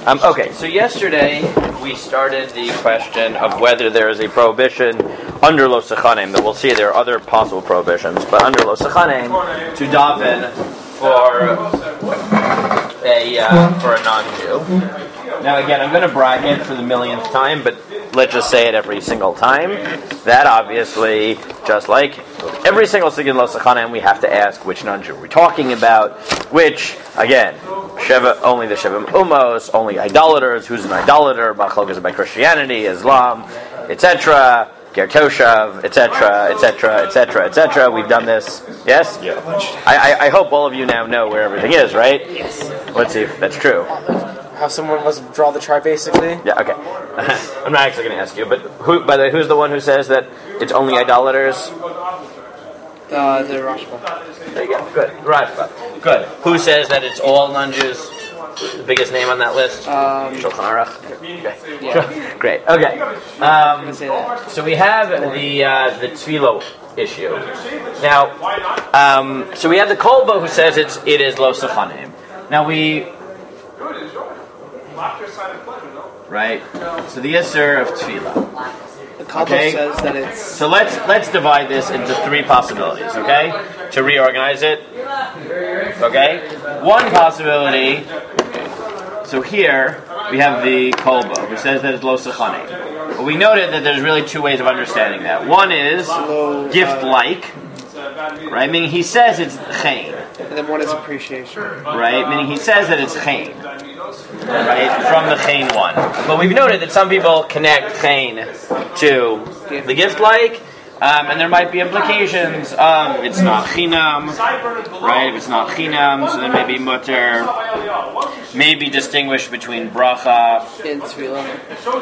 Okay, so yesterday we started the question of whether there is a prohibition under Lo Sechanim, that we'll see there are other possible prohibitions, but under Lo Sechanim to daven for a non-Jew. Now again, I'm going to bracket for the millionth time, but let's just say it every single time. That obviously, just like every single Sigin Lo Sechanim, we have to ask which non-Jew we're talking about, which, again, only the Sheva Umos, only idolaters, who's an idolater, Machlokes by Christianity, Islam, etc., Ger Toshav, etc., etc., etc., etc. We've done this, yes? Yeah. I hope all of you now know where everything is, right? Yes. Let's see if that's true. How someone must draw the chart, basically? Yeah, okay. I'm not actually going to ask you, but by the way, who's the one who says that it's only idolaters? The Rashba. There you go. Good. Rashba. Good. Who says that it's all non-Jews? The biggest name on that list? Shulchan Aruch. Okay. Yeah. Great. Okay. So we have the Tefillah issue. Now, so we have the Kolbo who says it is Lo Sechanim. Now right? So the Yisur of Tefillah. The Kolbo says that it's... So let's divide this into three possibilities, okay? To reorganize it. Okay? One possibility, so here we have the Kolbo, who says that it's Lo Sechanim. But we noted that there's really two ways of understanding that. One is gift-like, right? Meaning he says it's Chayin. And then one is appreciation. Right? Meaning he says that it's Chayin. Right? From the Chayin one. But we've noted that some people connect Chayin to the gift-like, and there might be implications of it's not Chinam, right? If it's not Chinam, so then maybe Mutter, maybe distinguish between Bracha In Tefillah.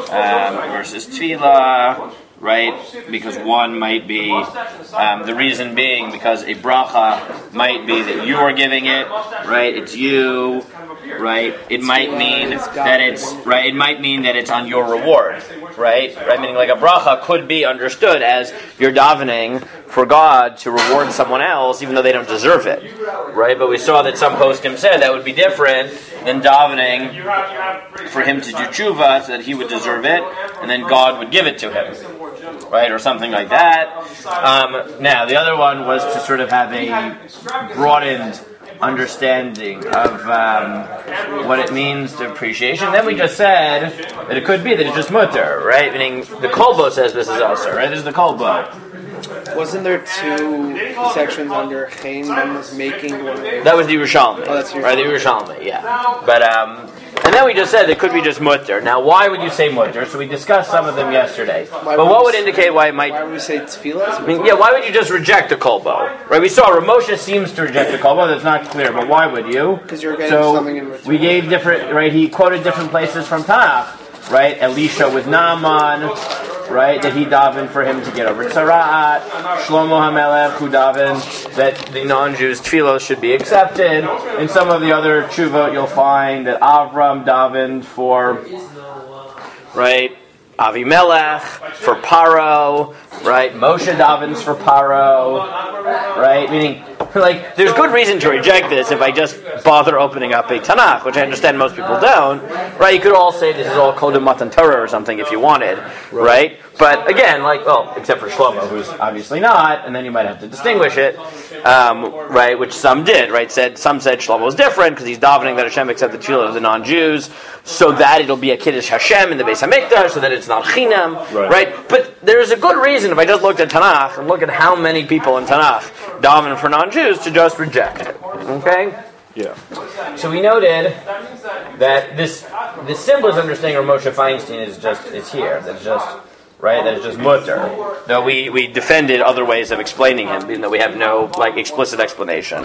Versus Tefillah, right? Because one might be, the reason being because a bracha might be that you are giving it, right? It's you, right? It might mean that it's, right? It might mean that it's on your reward, right? Right? Meaning like a bracha could be understood as you're davening for God to reward someone else even though they don't deserve it, right? But we saw that some poskim said that would be different than davening for him to do tshuva so that he would deserve it and then God would give it to him. Right, or something like that. Now, the other one was to sort of have a broadened understanding of what it means to appreciation. Then we just said that it could be that it's just mutter, right? Meaning the Kolbo says this is also, right? This is the Kolbo. Wasn't there two sections under Chayin? One was making, one was... That was the Yerushalmi. Oh, that's Yerushalmi. Right, the Yerushalmi, yeah. But, and then we just said it could be just mutter. Now, why would you say mutter? So we discussed some of them yesterday. But what would indicate why it might... Why would we say tefillah? I mean, yeah, why would you just reject the kolbo? Right, we saw Ramosha seems to reject the kolbo. That's not clear, but why would you? Because you're getting something in return. We gave different, right, he quoted different places from Tanakh, right? Elisha with Naaman, right, that he davened for him to get over Tzaraat. Shlomo HaMelech, who davened that the non-Jews' tefillos should be accepted. In some of the other tshuvot, you'll find that Avram davened for, right, Avimelech, for Paro, right, Moshe davens for Paro, right, meaning, like, there's good reason to reject this if I just bother opening up a Tanakh, which I understand most people don't, right? You could all say this is all Kodem Matan Torah or something if you wanted, right? But again, like, well, except for Shlomo, who's obviously not, and then you might have to distinguish it, right? Which some did, right? Some said Shlomo's different because he's davening that Hashem accept the tefillah of the non-Jews, so that it'll be a Kiddush Hashem in the Beis Hamikdash, so that it's not Chinam, right? But there's a good reason if I just looked at Tanakh and look at how many people in Tanakh daven for non-Jews to just reject it. Okay? Yeah. So we noted that the simplest understanding of Moshe Feinstein is here. That's just right. That's just mutter. Though we defended other ways of explaining him, even though we have no explicit explanation.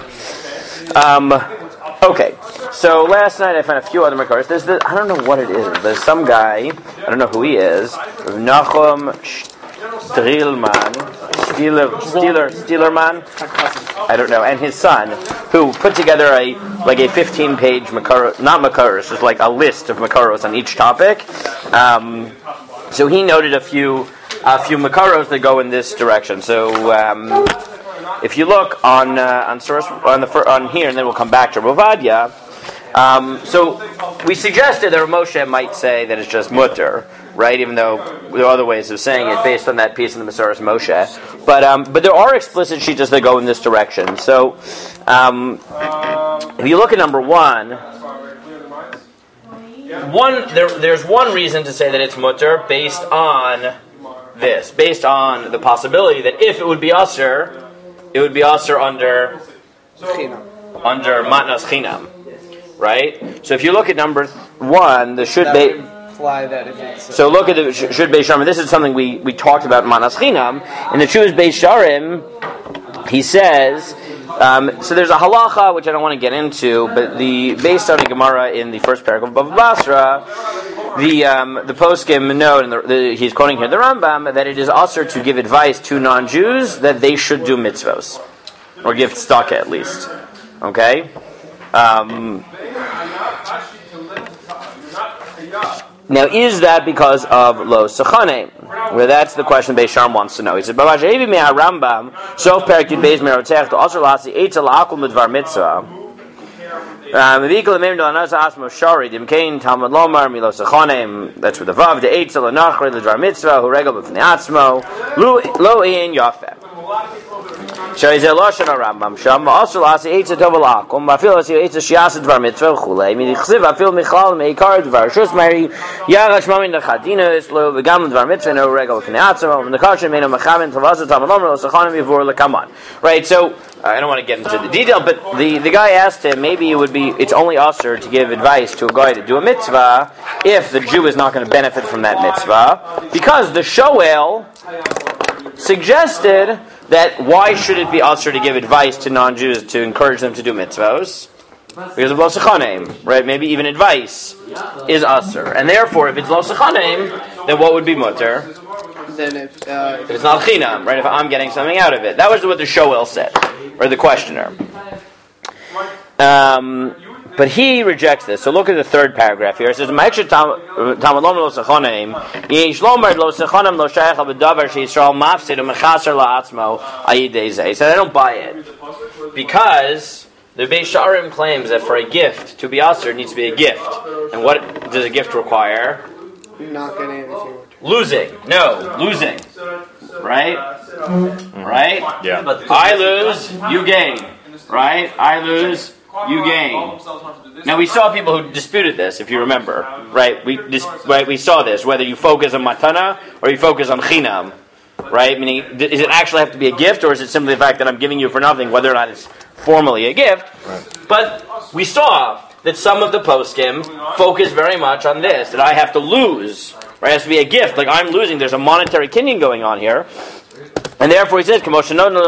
Okay. So last night I found a few other makaros. I don't know what it is. There's some guy. I don't know who he is. Nachum Stielerman, I don't know, and his son, who put together a 15-page Makaros, not Makaros, just like a list of Makaros on each topic. So he noted a few Makaros that go in this direction. So if you look on source on here, and then we'll come back to Rovadia. So we suggested that Moshe might say that it's just mutter, right? Even though there are other ways of saying it based on that piece in the Masoras Moshe. But there are explicit shitas that go in this direction. So if you look at number one, there's one reason to say that it's mutter based on this, based on the possibility that if it would be usher, it would be usher under matnas chinam, right? So if you look at number one, the should be. So look at the should be sharim. This is something we talked about in matnas chinam. In the should be sharim, he says. So there's a halacha which I don't want to get into, but based on a Gemara in the first paragraph of Bava Basra, the poskim note, and he's quoting here the Rambam, that it is usher to give advice to non-Jews that they should do mitzvos, or give tzedakah at least. Okay. Now, is that because of lo sechane? Well, that's the question Beis Sharm wants to know. He said, "Baba Shevi me Rambam sof perik yud beis merotech to asher lasi eitz la'akul midvar mitzvah." V'ikol emim do'anas asmo shari dimkein talmud lomar milo sechane. That's with the vav the eitz la'nachre l'dvar mitzvah hu regel b'fnei atzmo lo ein yafeh. Shari ze loshen Rambam sham asher lasi eitz tov la'akum v'afil lasi eitz shias dvar mitzvah chulei midichsiv afil michal meikar dvar shus mari yarash mamin lechadinus lo v'gam dvar mitzvah no regel b'fnei atzmo v'nekashem meino mechaven tavazah talmud lomar lo sechane b'vur l'kaman. Right, so I don't want to get into the detail, but the guy asked him, maybe it's only usher to give advice to a guy to do a mitzvah if the Jew is not going to benefit from that mitzvah, because the Shoel suggested that why should it be usher to give advice to non-Jews to encourage them to do mitzvahs? Because of lo sechanim, right? Maybe even advice is usher, and therefore, if it's lo sechanim, then what would be mutter? Then if it's not chinam, right? If I'm getting something out of it, that was what the Shoel said, or the questioner. But he rejects this. So look at the third paragraph here. It says, "Ma'akshet talmud lo sechanim yesh lomar lo sechanim lo shayach b'davar sheYisrael mafsid u'mechaser la'atzmo ayidei zeh." He said, I don't buy it because the Beis Sharim claims that for a gift to be usher, it needs to be a gift. And what does a gift require? Not getting anything. Losing. No, losing. Right? Right? Yeah. I lose, you gain. Right? I lose, you gain. Now we saw people who disputed this, if you remember. Right? We saw this, whether you focus on matana or you focus on chinam. Right? Meaning, does it actually have to be a gift, or is it simply the fact that I'm giving you for nothing, whether or not it's formally a gift? Right. But we saw that some of the poskim focus very much on this, that I have to lose. Right? It has to be a gift. Like I'm losing. There's a monetary kinyan going on here. And therefore he says, right? The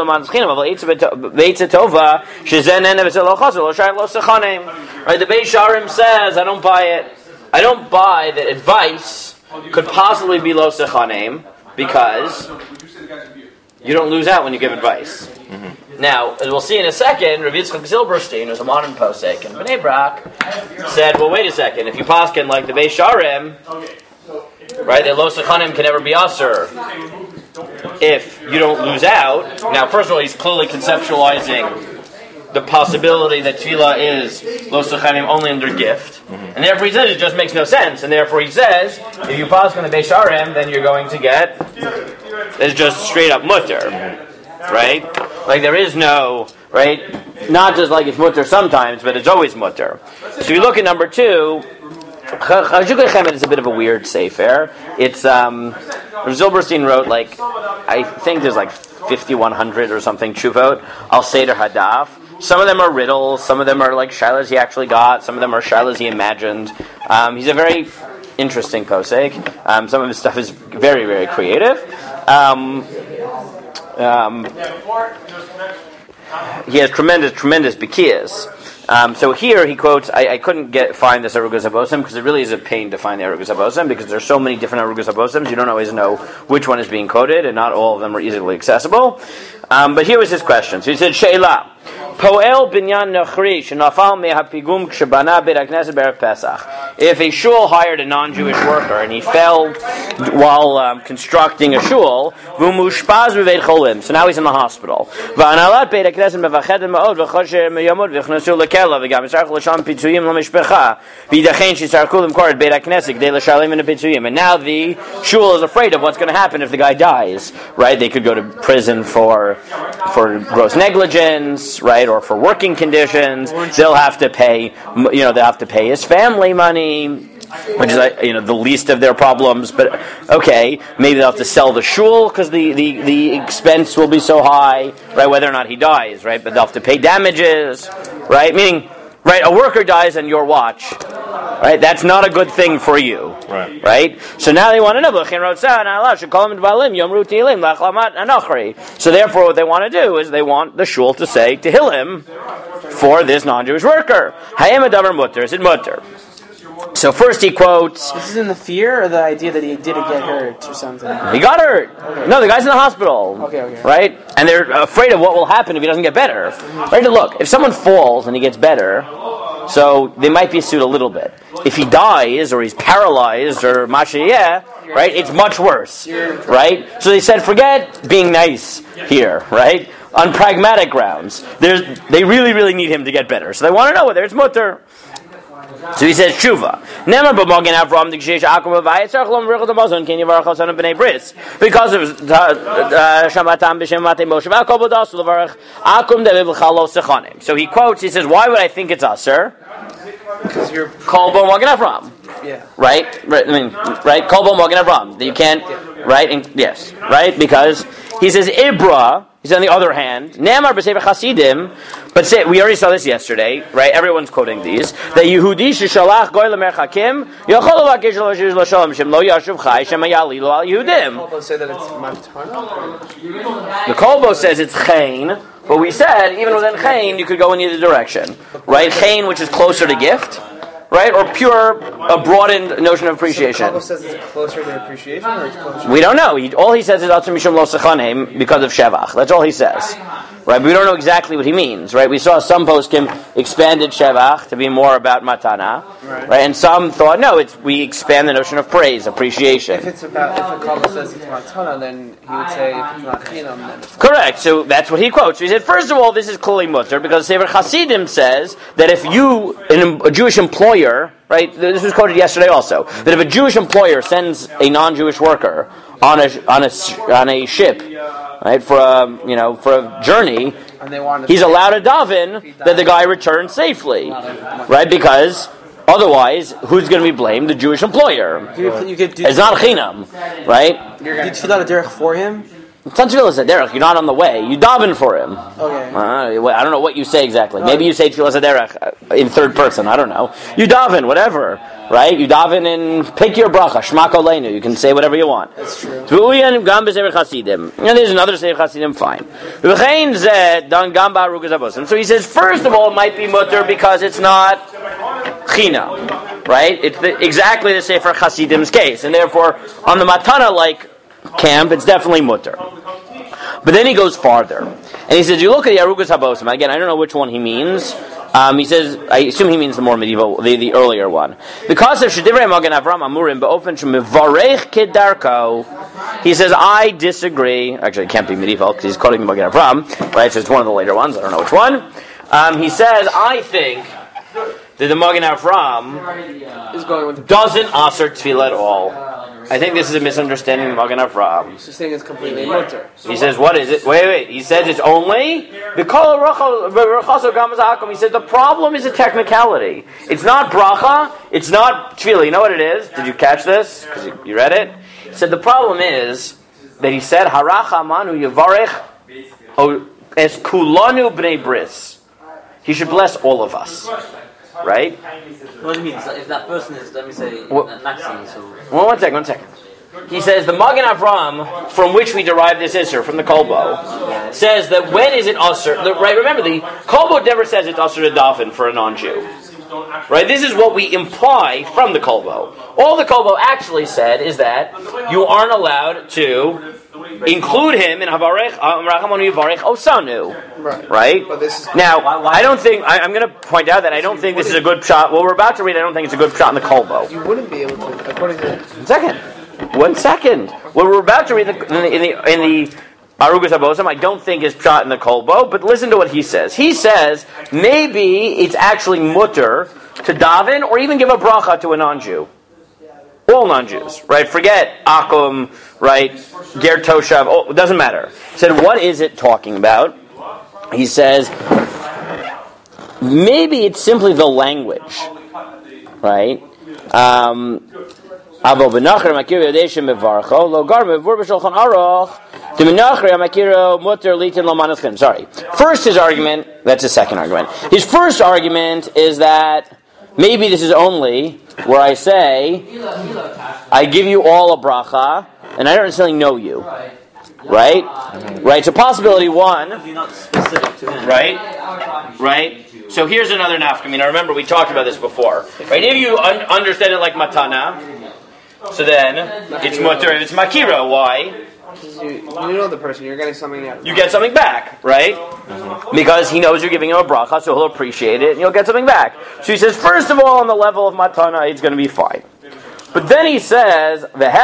Beis Sharim says, I don't buy it. I don't buy that advice could possibly be lo sechanim because you don't lose out when you give advice. Mm-hmm. Now, as we'll see in a second, Rav Yitzchak Zilberstein, who's a modern posek in Bnei Brak, said, well, wait a second, if you paskin like the Beis Sharim, right, that lo sechanim can never be aser if you don't lose out. Now, first of all, he's clearly conceptualizing the possibility that tefillah is lo sechanim only under gift. Mm-hmm. And therefore he says it just makes no sense. And therefore he says, if you paskin the Beis Sharim, then you're going to get, it's just straight up mutter. Right? Like there is no, right? Not just like it's mutter sometimes, but it's always mutter. So if you look at number 2, Chajukei Chemed is a bit of a weird sefer. It's Zilberstein wrote like I think there's like 5,100 or something Chuvot al Seder Hadaf. Some of them are riddles, some of them are like shilas he actually got, some of them are shilas he imagined. He's a very interesting posek. Some of his stuff is very, very creative. He has tremendous bikiyas. So here he quotes, I couldn't find this Arugas Abosim because it really is a pain to find the Arugas Abosim because there's so many different Arugas Abosims, you don't always know which one is being quoted, and not all of them are easily accessible. But here was his question. So he said, She'ela, Poel binyan nochri shenafal mehapigum kshebana beit hakneset be'erev Pesach. if a shul hired a non-Jewish worker and he fell while constructing a shul, so now he's in the hospital. And now the shul is afraid of what's going to happen if the guy dies, right? They could go to prison for gross negligence, right, or for working conditions. They'll have to pay, they'll have to pay his family money, which is the least of their problems. But okay, maybe they'll have to sell the shul because the expense will be so high, right? Whether or not he dies, right? But they'll have to pay damages, right? Meaning, right, a worker dies on your watch, right? That's not a good thing for you, right? So now they want to know. So therefore, what they want to do is they want the shul to say Tehillim for this non-Jewish worker. Hayem adavar mutter. Is it mutter? So first he quotes... This is in the fear or the idea that he didn't get hurt or something? He got hurt. Okay. No, the guy's in the hospital. Okay. Right? And they're afraid of what will happen if he doesn't get better. Right? Look, if someone falls and he gets better, so they might be sued a little bit. If he dies or he's paralyzed or mashiyeh, right, it's much worse. Right? So they said, forget being nice here, right? On pragmatic grounds. They really, really need him to get better. So they want to know whether it's mutter. So he says, Tshuva. Because of So he quotes, he says, why would I think it's Aser? Because you're Kol Bo Magen Avram. Yeah. Right? Right? Kol Bo Magen Avram. You can't, right? Yes. Right? Because he says, Ibra. He's on the other hand, Ne'amar b'Sefer Chasidim, but we already saw this yesterday, right? Everyone's quoting these. That Yehudi sheshalach goy lemerchakim yochol levakesh lo shalom shem lo yashuv chai shem yali lo al Yehudim. The Kolbo say that it's matana. The Kolbo says it's chayin, but we said even within chayin you could go in either direction, right? Chayin, which is closer to gift. Right? Or a broadened notion of appreciation. So Kolbo says it's closer to appreciation or it's closer? We don't know. All he says is Atzum Mishum Lo Sechanim because of Shevach. That's all he says. Right? But we don't know exactly what he means. Right? We saw some poskim expanded Shevach to be more about Matana. Right? And some thought, no, we expand the notion of praise, appreciation. If the Kolbo says it's Matana, then he would say if it's not Chinam, then it's correct. So that's what he quotes. So he said, first of all, this is Kli Mutter because Sefer Chasidim says that if you, a Jewish employer, right? This was quoted yesterday also. That if a Jewish employer sends a non-Jewish worker on a ship, right, for a journey, he's allowed to daven that the guy returns safely, right? Because otherwise, who's going to be blamed? The Jewish employer. It's not chinam, right? Did you fill out a derech for him? It's not tefillah saderech. You're not on the way. You daven for him. Okay. I don't know what you say exactly. Maybe you say tefillah saderech in third person. I don't know. You daven, whatever, right? You daven in pick your bracha, shema koleinu. You can say whatever you want. That's true. And there's another sefer chasidim. Fine. So he says, first of all, it might be mutter because it's not china, right? It's exactly the sefer chasidim's case, and therefore on the matana camp, it's definitely mutter. But then he goes farther, and he says, "You look at the Arugas Habosim." Again, I don't know which one he means. He says, I assume he means the more medieval, the earlier one. Because of Shedivrei Magen Avram Amurim be'ofen shemivarech kedarko, he says, I disagree. Actually, it can't be medieval because he's quoting Magen Avram, right? So it's one of the later ones. I don't know which one. He says, I think that the Magen Avram doesn't aser tefillah at all. I think this is a misunderstanding of Magen Avram. He's saying it's completely mutter. He says, what is it? Wait. He says it's only the kol rachaso gamaz hakom. He says the problem is a technicality. It's not bracha. It's not tefillah. You know what it is? Did you catch this? Because you read it. He said the problem is that he said haracha manu yavarech es kulanu bnei bris. He should bless all of us. Right? What do you mean? If that person is, let me say, Nazi, so... Well, one second. He says, the Magen Avram, from which we derive this Isser, from the Kolbo, says that when is it Usser? Right, remember, the Kolbo never says it's Usser to daven for a non-Jew. Right? This is what we imply from the Kolbo. All the Kolbo actually said is that you aren't allowed to include him in Havarech Rachamonu Yivarech Osanu. Right? But this is Now, I don't think I'm going to point out that I don't think this is a good shot. What we're about to read, I don't think it's a good shot in the Kolbo. you wouldn't be able to, according to. 1 second. What we're about to read in the Arugas Habosam, I don't think is shot in the Kolbo, but listen to what he says. He says maybe it's actually mutter to daven or even give a bracha to a non-Jew. All non-Jews, right? Forget Akum, right? Ger Toshav, it doesn't matter. He said, what is it talking about? He says, maybe it's simply the language, right? Sorry. First, his argument, that's his second argument. His first argument is that maybe this is only where I say, I give you all a bracha, and I don't necessarily know you. Right? Right? So possibility one, right? So here's another nafkamina. Remember, we talked about this before. Right? If you understand it like matana, so then it's mutter. If it's makira, why? You know the person, you're getting something out. You get something back, right? Because he knows you're giving him a bracha, so he'll appreciate it, and you'll get something back. So he says, first of all, on the level of matana, it's going to be fine. But then he says, and he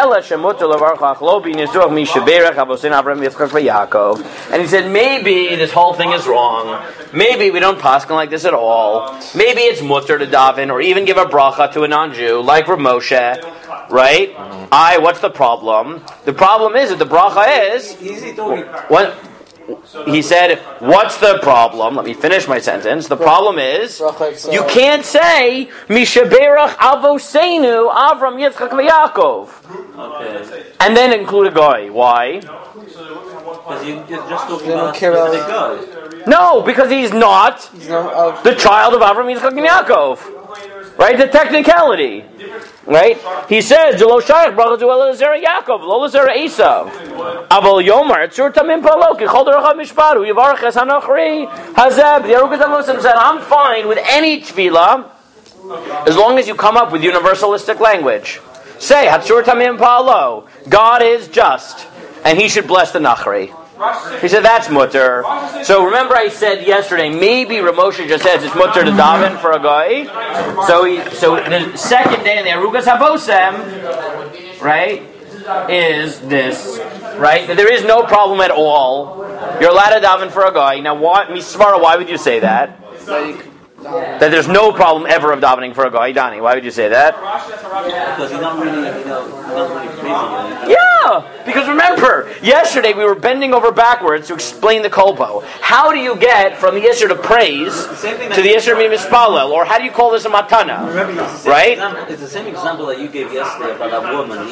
said, maybe this whole thing is wrong. Maybe we don't paskin like this at all. Maybe it's mutter to daven, or even give a bracha to a non-Jew, like Rav Moshe, right? What's the problem? The problem is that the bracha is... What? He said, what's the problem? Let me finish my sentence. The problem is, you can't say, Mishaberach Avoseinu Avram Yitzchak Yaakov. Okay. And then include a guy. Why? Because you're just talking about a specific guy. No, because he's not the child of Avram Yitzchak and Yaakov. Right? The technicality. Right? He says, Jelo Shayach Bracha to Elazar Yaakov, Elazar Esav. Aval Yomar, Tzur Tamim Palo, Kichol Derachah Mishparu, Yivarach Es Hanochri, Hazeb. The Arugas Habosam said, I'm fine with any tefillah as long as you come up with universalistic language. Say, Hatzur Tamim Palo, God is just, and He should bless the Nachri. He said, that's mutter. So remember I said yesterday, maybe Ramosha just says it's mutter to daven for a guy. So the second day in the Arugas Habosem, right, is this, right? That there is no problem at all. You're allowed to daven for a guy. Now, Misvara, why would you say that? That there's no problem ever of davening for a guy. Dani, why would you say that? Because you're not really praising him. Yeah, because remember, yesterday we were bending over backwards to explain the kolbo. How do you get from the Yisr to praise to the Yisr mispalel, or how do you call this a matana? Remember, right? It's the same example that you gave yesterday about that woman.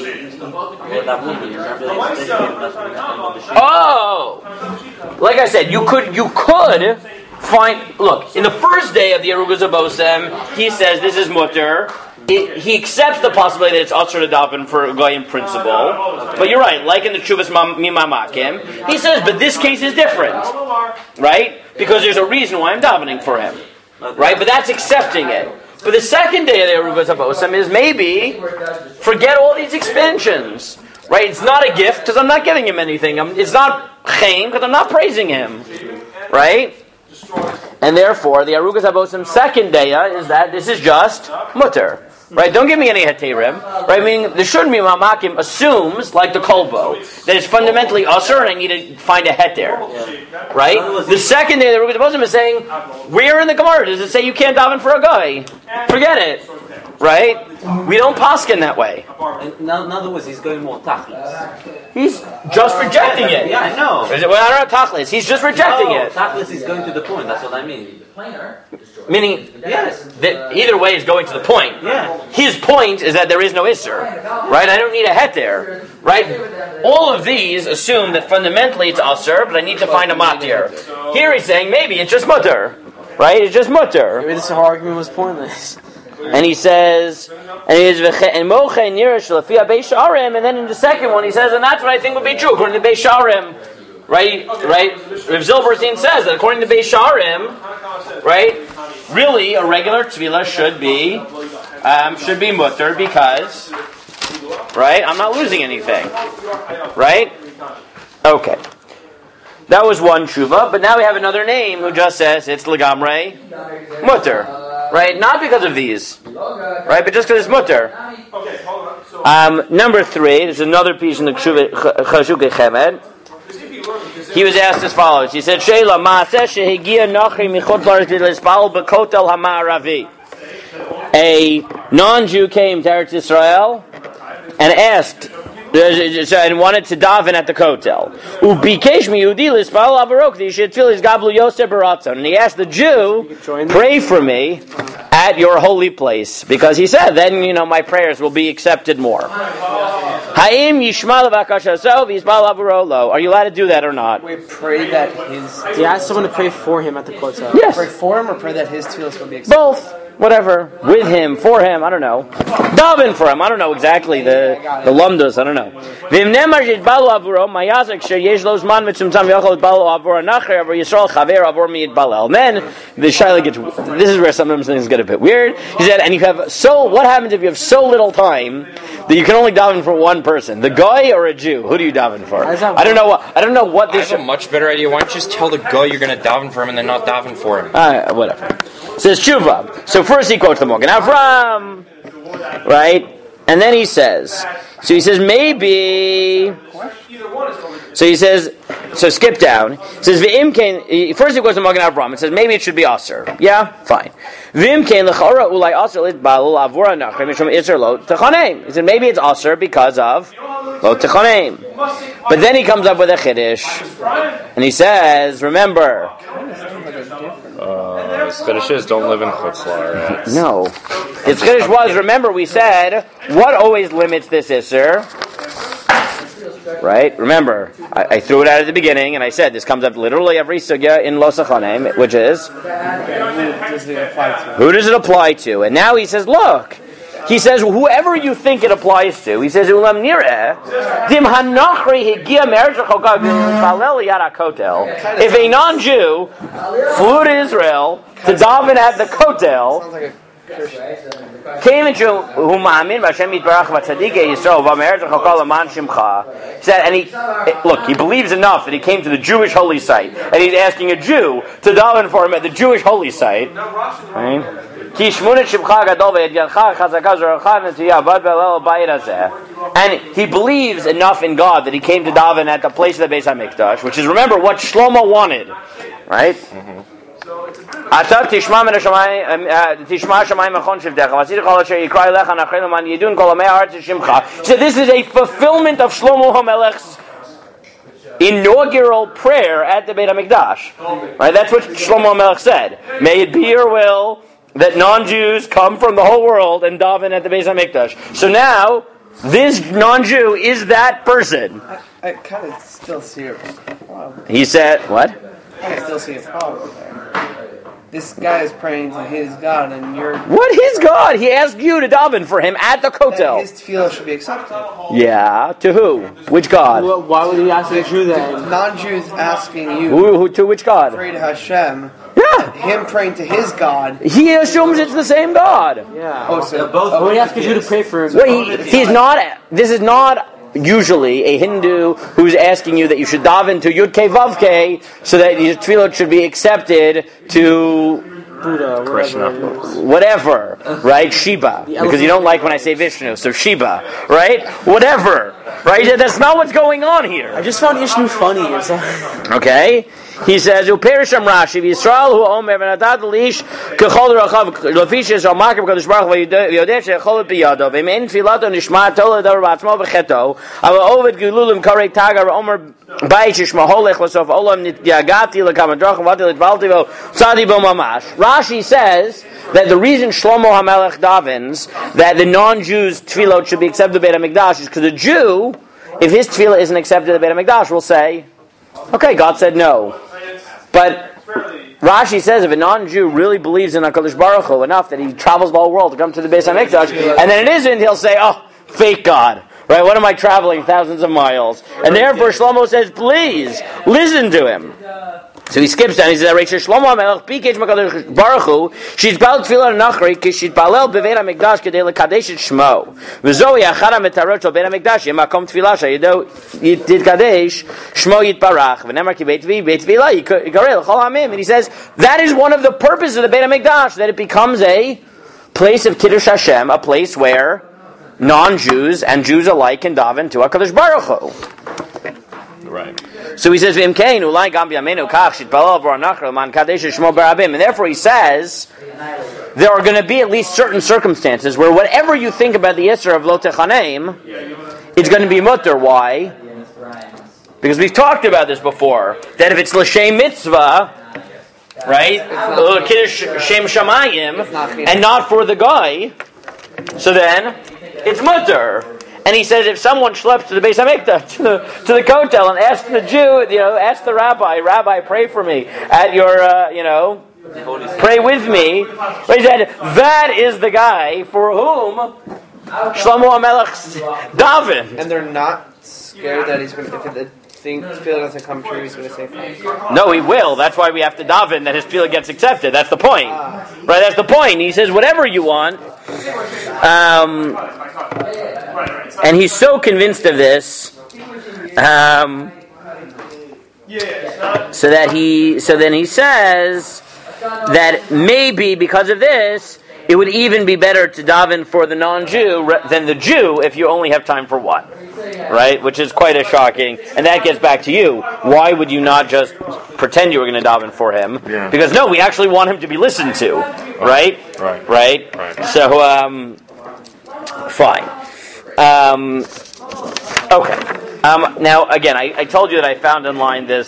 Oh, like I said, you could find. Look, in the first day of the Arugas Habosem, he says this is mutter. He accepts the possibility that it's asur to daven for a guy in principle. But you're right, like in the Chuvas Mimamakim, he says, but this case is different, right? Because there's a reason why I'm davening for him, right? But that's accepting it. But the second day of the Arugas Habosem is maybe forget all these expansions, right? It's not a gift because I'm not giving him anything. It's not chaim because I'm not praising him, right? And therefore, the Arugas Habosem second daya is that this is just mutter. Right? Don't give me any heterim. Right? I mean, the Shun Mimamakim assumes, like the kolbo, that it's fundamentally asur and I need to find a heter. Right? The second day, the Arugas Habosem is saying, where in the Gemara does it say you can't daven for a guy? Forget it. Right? We don't paskin that way. In other words, he's going more tachlis. He's just rejecting it. Yeah, I know. Well, I don't know tachlis. He's just rejecting it. Tachlis is going to the point. That's what I mean. Meaning, yes, that either way is going to the point. Yeah. His point is that there is no isser, right? I don't need a heter, right? All of these assume that fundamentally it's asur, but I need to find a matir. Here he's saying maybe it's just mutter, right? It's just mutter. Maybe this whole argument was pointless. And he says, and then in the second one he says, and that's what I think would be true according to Beis Sharim. Right? Rav Zilberstein says that according to Beis Sharim, right, really a regular tefillah should be mutter because, right, I'm not losing anything, right? Okay. That was one tshuva, but now we have another name who just says it's legamrei mutter, right? Not because of these, right? But just because it's mutter. Number 3, there's another piece in the Chashukei Chemed. He was asked as follows. He said, "Sheila ma'aseh shehigia nachri michutz la'aretz v'lispal b'kotel ha'ma'aravi." A non-Jew came to Eretz Yisrael and asked, and wanted to daven at the kotel. And he asked the Jew, "Pray for me at your holy place," because he said, then my prayers will be accepted more. Are you allowed to do that or not? We pray that his... He asked someone to pray for him at the kotel. Yes. Pray for him or pray that his tefillos will be accepted? Both. Whatever. With him, for him, I don't know. Daven for him, I don't know exactly. The lumdus, I don't know. And then the shaila gets, this is where sometimes things get a bit weird. He said, and what happens if you have so little time that you can only daven for one person? The guy or a Jew? Who do you daven for? I don't know what this... I have a much better idea. Why don't you just tell the guy you're going to daven for him and then not daven for him? Whatever. Says tshuva. So first he quotes the Mogen Avram, right? And then he says, maybe... So he says, so skip down. It says, first he goes to Mogen Avram and says, maybe it should be Aser. Yeah, fine. He said, maybe it's Aser because of Lo Techoneim. But then he comes up with a Chiddush, and he says, remember... His Chiddush is don't live in Chutz La'aretz. No. His Chiddush was, remember we said, what always limits this Isser? Right? Remember, I threw it out at the beginning, and I said this comes up literally every sugya in Lo Techoneim, which is... Who does it apply to? And now he says, look, he says, whoever you think it applies to, he says, Ulam nireh, dim hanachri higia me'eretz rechokah v'yitpalel yad hakotel. If a non-Jew flew to Israel to daven at the kotel, came into who ma'amin b'Hashem yitbarach v'tzadikei Yisrael v'me'eretz rechokah l'man shimcha. He said, and he believes enough that he came to the Jewish holy site, and he's asking a Jew to daven for him at the Jewish holy site. Right? And he believes enough in God that he came to daven at the place of the Beis HaMikdash, which is, remember, what Shlomo wanted, right? He said, this is a fulfillment of Shlomo HaMelech's inaugural prayer at the Beit HaMikdash. Right? That's what Shlomo HaMelech said. May it be your will that non-Jews come from the whole world and daven at the Beis HaMikdash. So now, this non-Jew is that person. I kind of still see a problem. He said, what? I still see a problem there. This guy is praying to his God, and you're... What his God? He asked you to daven for him at the kotel. His tefillah should be accepted. Yeah, to who? Which God? Well, why would he ask a Jew then? Non-Jews asking you... Who to which God? Pray to Hashem. Yeah. Him praying to his God. He assumes it's the same God. Yeah. Oh, so both. Why would he ask a Jew to pray for him? Well, he's not... This is not... Usually, a Hindu who's asking you that you should daven to Yud Kei Vav Kei so that your tefillah should be accepted to Buddha, Krishna, whatever, right? Shiva, because you don't like when I say Vishnu, so Shiva, right? Whatever, right? That's not what's going on here. I just found Ishnu funny. Okay. He says, "Uperisham Rashi v'Yisrael hu omer v'nadad lish kechol rachav lefishes al makar b'kadosh baruch hu v'yodeh shechol b'yado v'mein tfilato nishma tola dar b'atzmo v'cheto al oved gululim karei tagar omer bayit shishma holech l'sof olam nitgagati l'kamadrach v'ati l'tvalti vo tzadi bo mamash." Rashi says that the reason Shlomo HaMelech davens that the non-Jews' tefillot should be accepted by the Beit HaMikdash is because the Jew, if his tefillah isn't accepted by the Beit HaMikdash, will say, okay, God said no. But Rashi says if a non-Jew really believes in HaKadosh Baruch Hu enough that he travels the whole world to come to the Beis HaMikdash, and then it isn't, he'll say, oh, fake God. Right? What am I traveling thousands of miles? And therefore Shlomo says, please, listen to him. So he skips down. He says, "Reish Shlomo HaMelech bikesh makadosh Baruch Hu shitbal tefillah nachri kishitbalel beveit hamikdash kedei lekadesh et shmo v'zohi achad hametarot shel beit hamikdash yemakom tefillah shayido yitid kadesh shmo yitbarach v'nemar ki beit tefillah yikarei l'chol hamim." And he says that is one of the purposes of the Beit Hamikdash, that it becomes a place of Kiddush Hashem, a place where non-Jews and Jews alike can daven to HaKadosh Baruch Hu. Right. So he says, and therefore he says, there are going to be at least certain circumstances where whatever you think about the Yisr of Lo Techanem, it's going to be mutter. Why? Because we've talked about this before, that if it's L'Shem Mitzvah, right? Kiddush Shem Shamayim, and not for the guy, so then it's mutter. And he says, if someone schleps to the Beis Hamikdash, to the Kotel, and asks the Jew, ask the Rabbi, pray for me at your, pray with me. He said, that is the guy for whom Shlomo HaMelech daven. And they're not scared that he's going to, if the tefillah doesn't come true, he's going to say fine. No, he will. That's why we have to daven that his tefillah gets accepted. That's the point. Right, that's the point. He says, whatever you want. And he's so convinced of this, so then he says that maybe because of this, it would even be better to daven for the non-Jew than the Jew if you only have time for one. Right? Which is quite a shocking. And that gets back to you. Why would you not just pretend you were going to daven for him? Yeah. Because no, we actually want him to be listened to. Right? Right? So, fine. Okay. Now, again, I told you that I found online this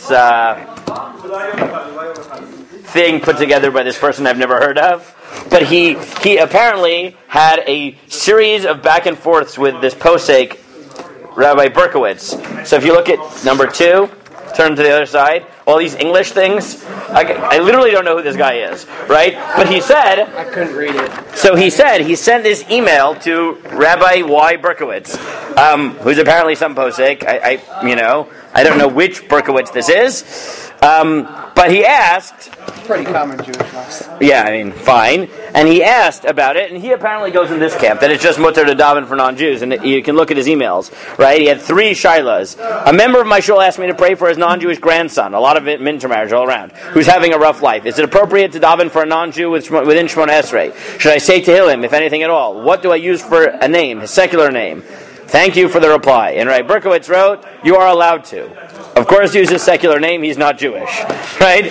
thing put together by this person I've never heard of. But he apparently had a series of back and forths with this posek, Rabbi Berkowitz. So if you look at number 2, turn to the other side, all these English things, I literally don't know who this guy is, right? But he said... I couldn't read it. So he said he sent this email to Rabbi Y. Berkowitz, who's apparently some posek. I don't know which Berkowitz this is. But he asked... Pretty common Jewish house. Yeah, I mean, fine. And he asked about it, and he apparently goes in this camp, that it's just mutter to daven for non-Jews, and you can look at his emails, right? He had 3 shilas. A member of my shul asked me to pray for his non-Jewish grandson, a lot of it intermarriage all around, who's having a rough life. Is it appropriate to daven for a non-Jew within Shemona Esrei? Should I say Tehillim, if anything at all? What do I use for a name, his secular name? Thank you for the reply. And Rabbi Berkowitz wrote, you are allowed to. Of course, use his secular name. He's not Jewish, right?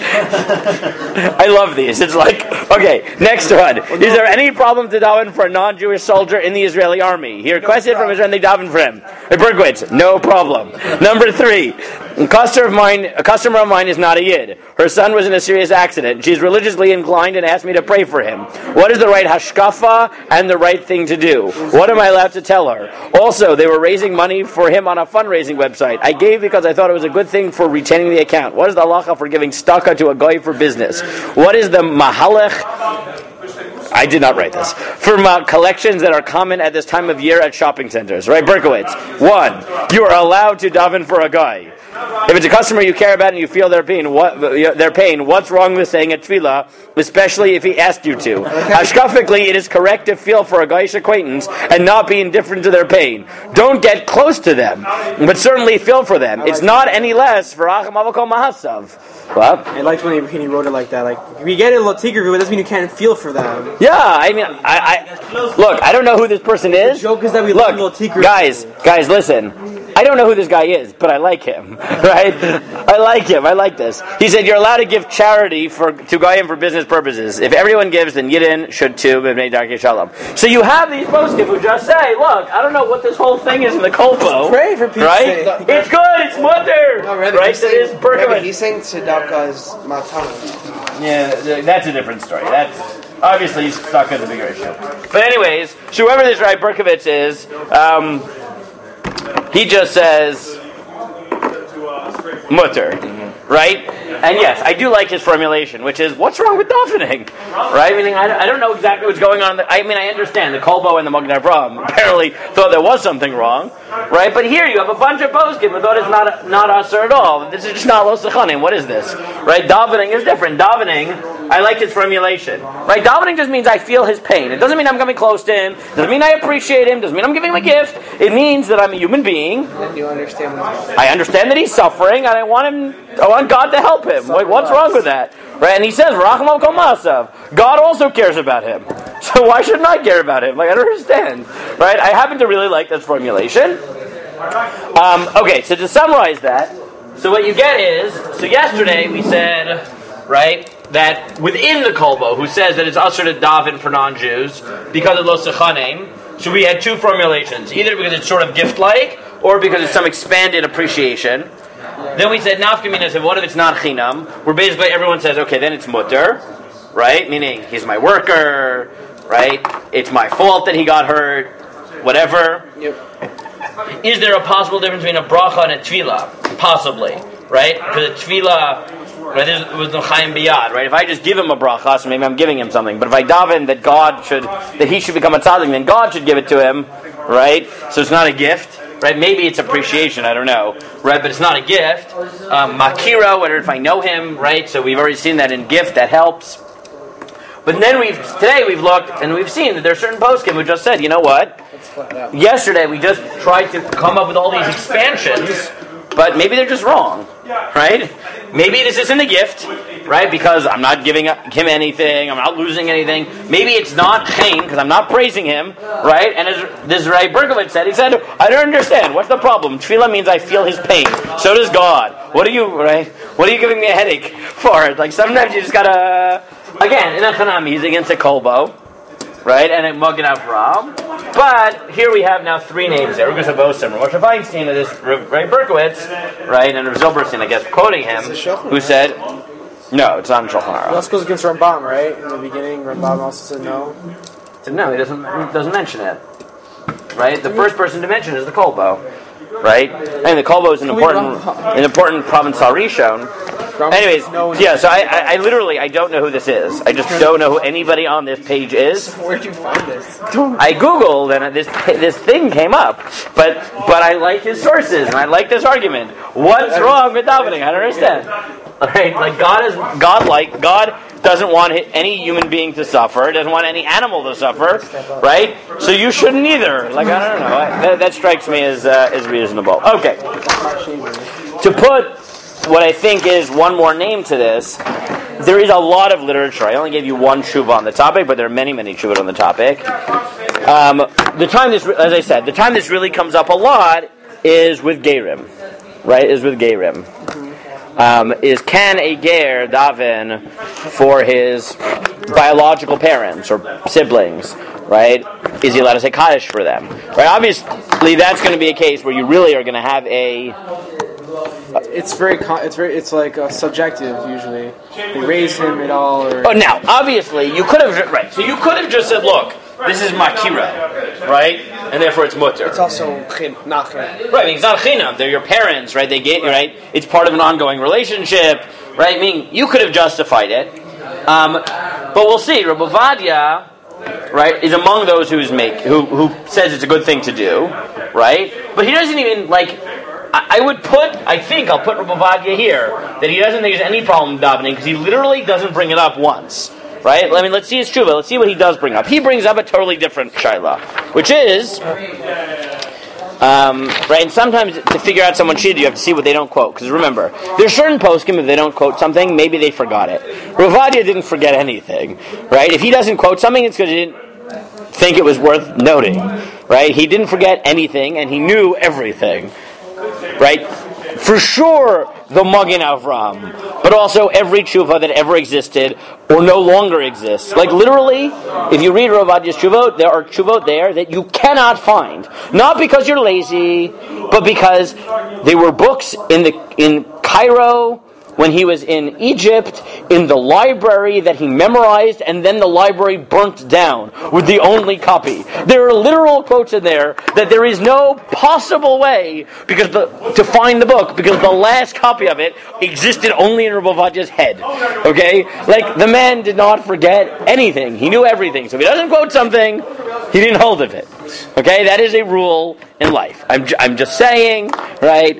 I love these. It's like, okay, next one. Is there any problem to daven for a non-Jewish soldier in the Israeli army? He requested from Israel and they daven for him. Berkowitz, no problem. Number 3, a customer of mine is not a Yid. Her son was in a serious accident. She's religiously inclined and asked me to pray for him. What is the right hashkafa and the right thing to do? What am I allowed to tell her? Also, they were raising money for him on a fundraising website. I gave because I thought it was a good thing for retaining the account. What is the halacha for giving staka to a goy for business? What is the mahalech? I did not write this. For collections that are common at this time of year at shopping centers. Right, Berkowitz? 1, you are allowed to daven for a guy. If it's a customer you care about and you feel their pain, what's wrong with saying a tefillah, especially if he asked you to? Hashkafically, it is correct to feel for a guy's acquaintance and not be indifferent to their pain. Don't get close to them, but certainly feel for them. It's not any less for Acham Avakol Mahasav. What? I liked when he wrote it like that. Like, if you get it Lotigravu, it doesn't mean you can't feel for them. Yeah, I mean, look, I don't know who this person is. The joke is that we look, Lotigravu. Guys, listen. I don't know who this guy is, but I like him, right? I like him. I like this. He said you're allowed to give charity to Goyim for business purposes. If everyone gives, then Yidden should too. B'nei Darkei Shalom. So you have these poskim who just say, look, I don't know what this whole thing is in the kolpo. Pray for people. Right? It's good. It's mutter. No, Rebbe, right? That is Berkowitz. He's saying tzedakah is matana. Yeah, that's a different story. That's obviously he's stuck in the bigger issue. But anyways, so whoever this Rabbi Berkowitz is, he just says mutter, right? And yes, I do like his formulation, which is, what's wrong with davening? Right? Meaning, I don't know exactly what's going on. I understand the Kolbo and the Magen Avraham apparently thought there was something wrong, right? But here you have a bunch of poskim who thought it's not usher at all. This is just not lo sechanim. What is this? Right? Davening is different. Davening, I like his formulation. Right? Davening just means I feel his pain. It doesn't mean I'm coming close to him. It doesn't mean I appreciate him. It doesn't mean I'm giving him a gift. It means that I'm a human being. And you understand I understand that he's suffering, and I want God to help him. What's wrong with that? Right? And he says, "Racham kol masav." God also cares about him. So why shouldn't I care about him? I don't understand. Right? I happen to really like this formulation. Okay, so to summarize that, so what you get is, so yesterday we said, right, that within the Kolbo, who says that it's usher to daven for non-Jews because of lo sechanim, so we had two formulations, either because it's sort of gift-like, or because it's some expanded appreciation. Then we said, nafkamina said, what if it's not chinam? Where basically everyone says, okay, then it's mutter, right? Meaning, he's my worker, right? It's my fault that he got hurt, whatever. Yep. Is there a possible difference between a bracha and a tefillah? Possibly, right? Because a tefillah, right, there was no chayim biyad, right? If I just give him a bracha, so maybe I'm giving him something. But if I daven that he should become a tzaddik, then God should give it to him, right? So it's not a gift. Right? Maybe it's appreciation, I don't know. Right? But it's not a gift. Makira, whether if I know him, right? So we've already seen that in gift, that helps. But then today we've looked and we've seen that there are certain poskim who just said, you know what? Yesterday we just tried to come up with all these expansions, but maybe they're just wrong. Right? Maybe this isn't a gift, right? Because I'm not giving him anything, I'm not losing anything. Maybe it's not chen, because I'm not praising him, right? And as this Ray Berkovitz said, he said, I don't understand. What's the problem? Tefillah means I feel his pain. So does God. What are you giving me a headache for? Like sometimes you just gotta, again, in a chanami, he's against a kolbo, right? And at Magen Avraham. But here we have now three names there. Rugus Abosim, Moshe Feinstein, and this Ray Berkowitz, right? And Rav Zilberstein, I guess, quoting him, who said, no, it's not in Shulchan Aruch. It also goes against Rambam, right? In the beginning, Rambam also said no. No, he doesn't mention it. Right? The first person to mention is the Kolbo. Right? And the Kolbo is an important provincial rishon. Anyways, yeah, so I literally, I don't know who this is. I just don't know who anybody on this page is. Where'd you find this? I Googled and this thing came up. But I like his sources and I like this argument. What's wrong with davening? I don't understand. Alright, like God doesn't want any human being to suffer, doesn't want any animal to suffer, right? So you shouldn't either. Like, I don't know. That strikes me as reasonable. Okay. To put what I think is one more name to this, there is a lot of literature. I only gave you one tshuva on the topic, but there are many, many tshuvot on the topic. The time this really comes up a lot is with Gerim. Right? Is with Gerim. Is can a ger daven for his biological parents or siblings, right? Is he allowed to say kaddish for them? Right? Obviously, that's going to be a case where you really are going to have a. It's like subjective usually. They raise him at all, or. Oh, now obviously you could have So you could have just said, look, this is makira, right? And therefore it's mutter. It's also not chinam. Right, I mean, it's not chinam. They're your parents, right? They gave you, right? It's part of an ongoing relationship, right? I mean, you could have justified it. But we'll see. Rabbi Ovadia, right, is among those who says it's a good thing to do, right? But he doesn't even, I'll put Rabbi Ovadia here, that he doesn't think there's any problem with davening, because he literally doesn't bring it up once. Right? I mean, let's see his tshuva. Let's see what he does bring up. He brings up a totally different shaila, which is, right? And sometimes to figure out someone's shida, you have to see what they don't quote. Because remember, there's certain poskim, if they don't quote something, maybe they forgot it. Rav Ovadia didn't forget anything, right? If he doesn't quote something, it's because he didn't think it was worth noting, right? He didn't forget anything, and he knew everything, right? For sure, the Magen Avraham, but also every tshuva that ever existed or no longer exists. Like literally, if you read Rav Ovadia's tshuvot, there are tshuvot there that you cannot find. Not because you're lazy, but because they were books in Cairo when he was in Egypt in the library that he memorized, and then the library burnt down with the only copy. There are literal quotes in there that there is no possible way to find the book because the last copy of it existed only in Rav Ovadia's head. Okay? Like, the man did not forget anything. He knew everything. So if he doesn't quote something, he didn't hold of it. Okay? That is a rule in life. I'm just saying, right?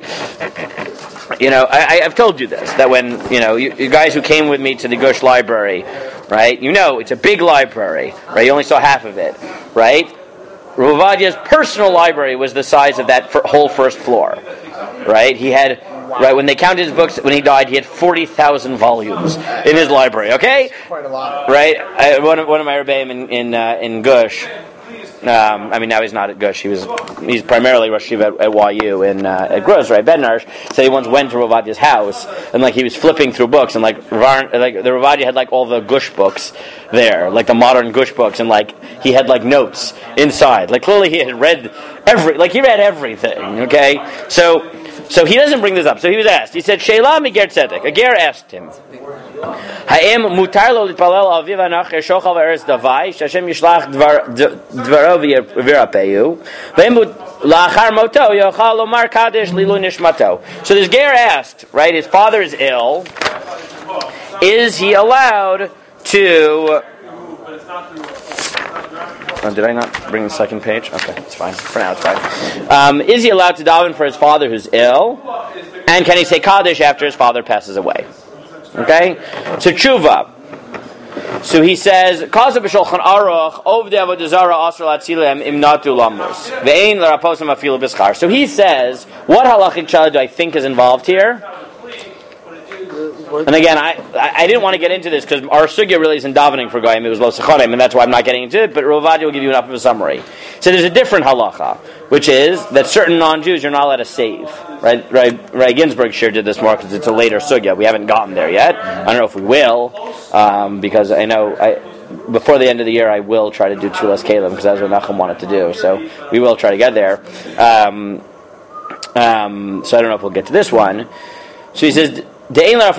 I've told you this, that when, you guys who came with me to the Gush library, right, it's a big library, right, you only saw half of it, right? Rav Ovadia's personal library was the size of that whole first floor, right? He had, right, when they counted his books, when he died, he had 40,000 volumes in his library, okay? Quite a lot. Right? One of my rebbeim in Gush, now he's not at Gush. He's primarily Rosh Yeshiva at YU at Gross, right? Bednarsh. So he once went to Rav Ovadia's house and he was flipping through books and the Rav Ovadia had all the Gush books there, the modern Gush books, and he had notes inside. Clearly he had read he read everything. Okay, so he doesn't bring this up. So he was asked. He said, "Sheila miger tzedek." A ger asked him, "Ha'em mutar lo litpalel aviv anacher shochal v'eretz davai sh'Hashem yishlach dvaro v'yirapeyu ve'em la'achar moto yochal lomar kadesh lilu nishmato." So this ger asked, right? His father is ill. Is he allowed to? Did I not bring the second page? Okay, it's fine. For now, it's fine. Is he allowed to daven for his father who's ill? And can he say Kaddish after his father passes away? Okay? So, tshuva. So he says, Kaza b'shulchan aruch, ovdei avodah zara asr latzilem imnatu lamus. Ve'ein l'raposam afilu b'schar. So he says, what halachic child do I think is involved here? And again, I didn't want to get into this because our sugya really isn't davening for goyim. It was lo sechonim, and that's why I'm not getting into it. But Rav Ovadia will give you enough of a summary. So there's a different halacha, which is that certain non-Jews you're not allowed to save. Right? Ginsburg sure did this more because it's a later sugya. We haven't gotten there yet. I don't know if we will, because I know before the end of the year I will try to do Tzulas Kalim because that's what Nachum wanted to do. So we will try to get there. So I don't know if we'll get to this one. So he says. Right, there's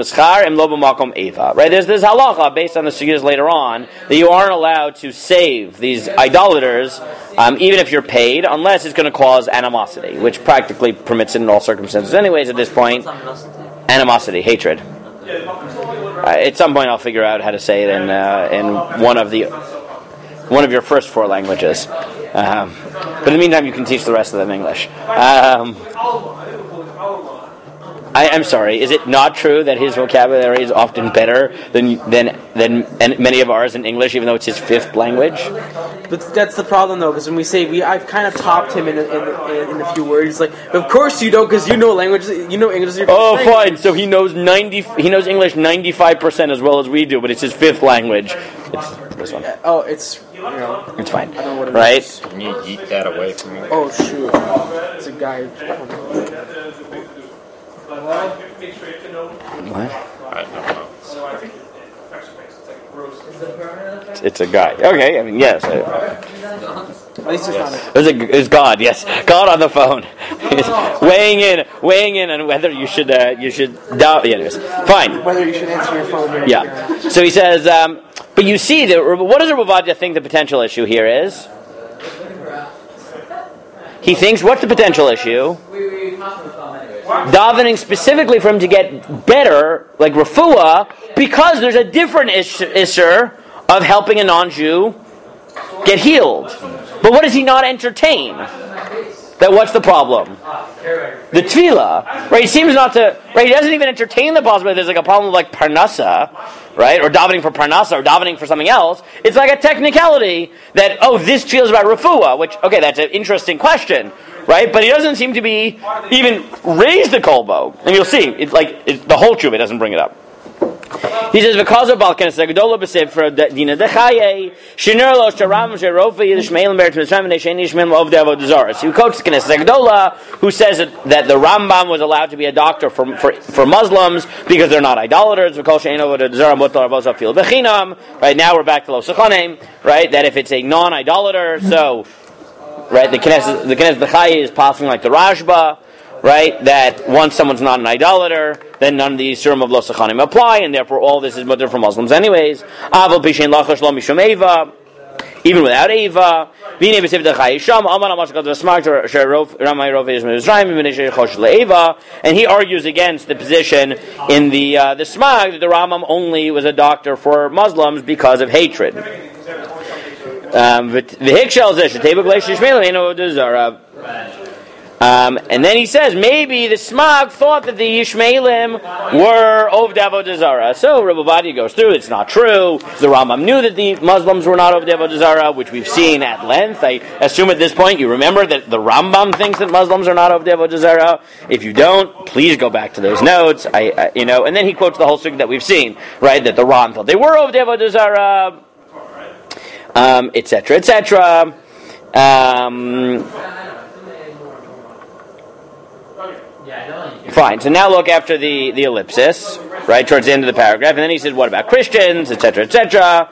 this halacha based on the sugyas later on that you aren't allowed to save these idolaters, even if you're paid, unless it's going to cause animosity, which practically permits it in all circumstances. Anyways, at this point, animosity, hatred. At some point, I'll figure out how to say it in one of your first four languages. But in the meantime, you can teach the rest of them English. I'm sorry. Is it not true that his vocabulary is often better than many of ours in English, even though it's his fifth language? But that's the problem, though, because when we say I've kind of topped him in a few words. Of course you don't, because you know language. You know English. Fine. So he knows English 95% as well as we do, but it's his fifth language. It's this one. It's it's fine. I don't know what it right? Is. Can you eat that away from me? Oh shoot! It's a guy. What? I don't know. It's a guy. Okay, I mean, yes. At least it's not It's God, yes. God on the phone. weighing in on whether you should doubt. Anyways, fine. Whether you should answer your phone. Yeah. So he says, but you see, what does Rav Ovadia think the potential issue here is? He thinks, what's the potential issue? Davening specifically for him to get better, like refuah, because there's a different issur of helping a non-Jew get healed. But what does he not entertain? That what's the problem? The tefillah, right? He seems not to, right? He doesn't even entertain the possibility there's a problem like parnasa, right? Or davening for parnasa, or davening for something else. It's like a technicality that, this tefillah is about refuah, which, okay, that's an interesting question, right? But he doesn't seem to be even raise the kolbo. And you'll see, the whole tshuva doesn't bring it up. He says, "Because of Balkan, it's a gedola b'sifra dina dechaye shinur lo sharam sherofa yidish meilim beretz mitzrayim v'neisheni yishmim of devo dezara." So he quotes Knesset Gedola, who says that the Rambam was allowed to be a doctor for Muslims because they're not idolaters. Right now we're back to lo sechonim, right? That if it's a non-idolater, so right the Knesset Dechaye is passing like the Rashba. right, that once someone's not an idolater, then none of the Yisurim of Lo Sechanim apply, and therefore all this is mutter for Muslims anyways. Aval Pishin Lachash Lo Mishum Eva, even without Eva. And he argues against the position in the Smag that the Rambam only was a doctor for Muslims because of hatred. And then he says maybe the Smag thought that the Yishmaelim were Ovdei Avodah Zarah. So Rabbi Ovadia goes through, it's not true. The Rambam knew that the Muslims were not Ovdei Avodah Zarah, which we've seen at length. I assume at this point you remember that the Rambam thinks that Muslims are not Ovdei Avodah Zarah. If you don't, please go back to those notes. And then he quotes the whole sugya that we've seen, right? That the Ram thought they were Ovdei Avodah Zarah, etc., etc. Fine. So now look after the ellipsis, right, towards the end of the paragraph, and then he says, "What about Christians, etc., etc."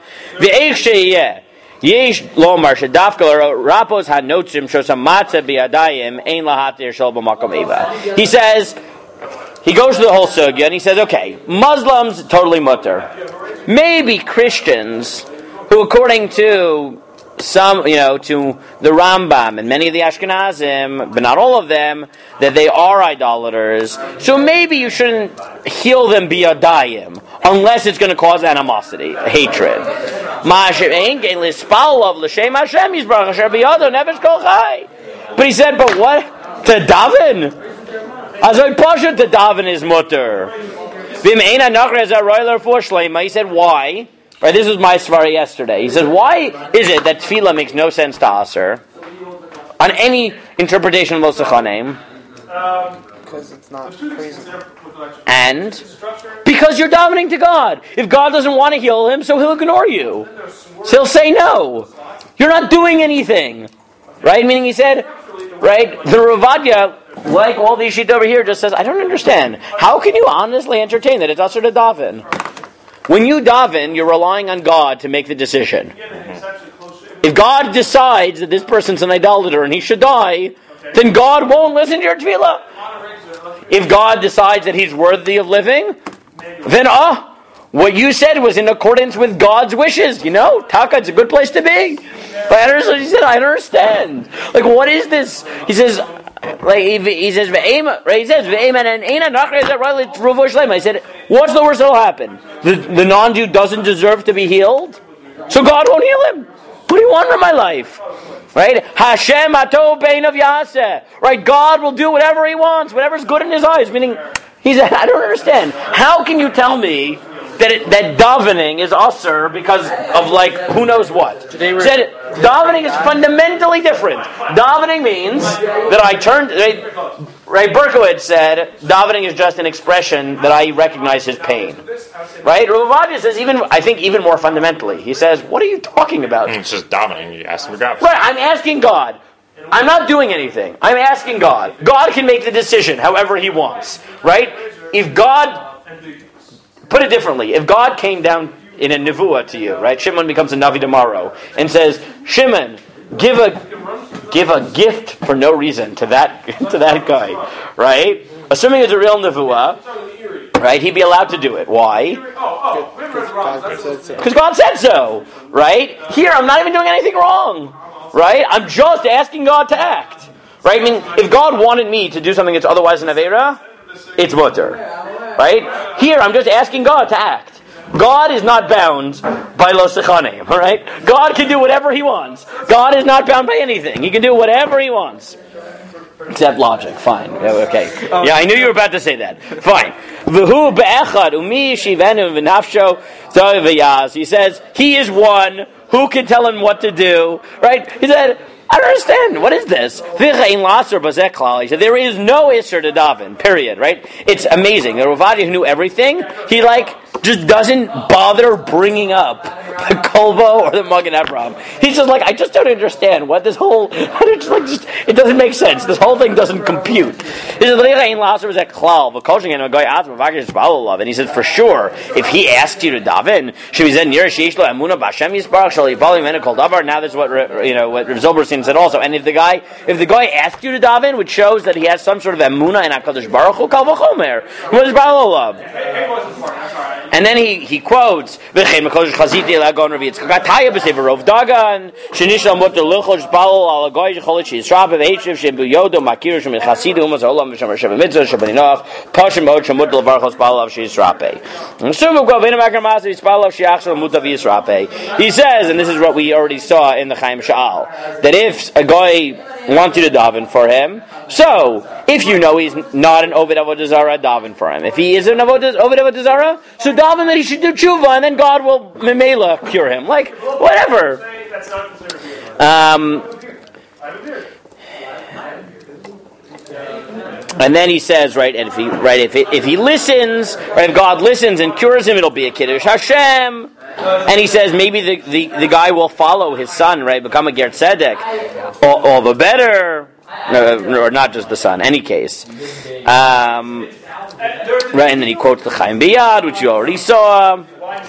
Yesh lomar shedafka rapos hanotzim shosam matzah biadayim ein lahatir shel b'makom eva. He says, he goes to the whole sugya and he says, okay, Muslims totally mutter. Maybe Christians, who according to some, to the Rambam and many of the Ashkenazim, but not all of them, that they are idolaters. So maybe you shouldn't heal them biadayim, unless it's going to cause animosity, hatred. But he said, but what? To daven? Azoi pasha to daven is mutter. He said, why? Right, this was my svara yesterday. He says, why is it that tefillah makes no sense to Aser on any interpretation of Lo Sechanim? Because it's not crazy. And because you're davening to God. If God doesn't want to heal him, so he'll ignore you. So he'll say no. You're not doing anything. Right? Meaning he said, right, the Ravadia, like all these sheet over here, just says, I don't understand. How can you honestly entertain that it's Aser to daven? When you daven, you're relying on God to make the decision. If God decides that this person's an idolater and he should die, then God won't listen to your tefillah. If God decides that he's worthy of living, then what you said was in accordance with God's wishes. Taka, it's a good place to be. But he said, I don't understand. Like, what is this? He says, he says, right? He says, I said, what's the worst that'll happen? The non-Jew doesn't deserve to be healed, so God won't heal him. What do you want from my life? Right? Hashem atov beinav yaseh. Right? God will do whatever he wants, whatever's good in his eyes. Meaning, he said, I don't understand. How can you tell me that davening is usher because of who knows what? He said davening is fundamentally different. Davening means that I turned. Right, Berkowitz said davening is just an expression that I recognize his pain. Right, Ravadia says even more fundamentally. He says, "What are you talking about?" It's just davening. You ask for God. Right, I'm asking God. I'm not doing anything. I'm asking God. God can make the decision however He wants. Right? If God. Put it differently, if God came down in a nevuah to you, right? Shimon becomes a Navi tomorrow and says, Shimon, give a gift for no reason to that guy, right? Assuming it's a real nevuah, right? He'd be allowed to do it. Why? Because God said so, right? Here, I'm not even doing anything wrong, right? I'm just asking God to act, right? I mean, if God wanted me to do something that's otherwise an Aveira, it's mutter. Right? Here, I'm just asking God to act. God is not bound by Lo Sechanim, all right? God can do whatever He wants. God is not bound by anything. He can do whatever He wants. Except logic. Fine. Okay. Yeah, I knew you were about to say that. Fine. He says, He is one. Who can tell Him what to do? Right? He said, I don't understand. What is this? He said, there is no Isser to daven, period, right? It's amazing. The Ravadia who knew everything, he just doesn't bother bringing up the Kolbo or the Magen Avraham. He's just like, I just don't understand what this whole, it doesn't make sense. This whole thing doesn't compute. And he says, for sure, if he asked you to daven, now this is what what Rav Zilberstein said also. And if the guy asked you to daven, which shows that he has some sort of emunah in HaKadosh Baruch Hu, kal v'chomer. What is Baal Olav? And then he quotes, he says, and this is what we already saw in the Chaim Sha'al, that if a guy wants you to daven for him, so if you know he's not an Oved Avodah Zarah, daven for him. If he is an Oved Avodah Zarah, so daven that he should do tshuva, and then God will memela cure him. Like, whatever. And then he says, right, and if he listens, right, if God listens and cures him, it'll be a Kiddush Hashem. And he says maybe the guy will follow his son, right, become a Ger Tzedek, all the better. Or not just the son, any case. Right, and then he quotes the Chaim Biyad, which you already saw.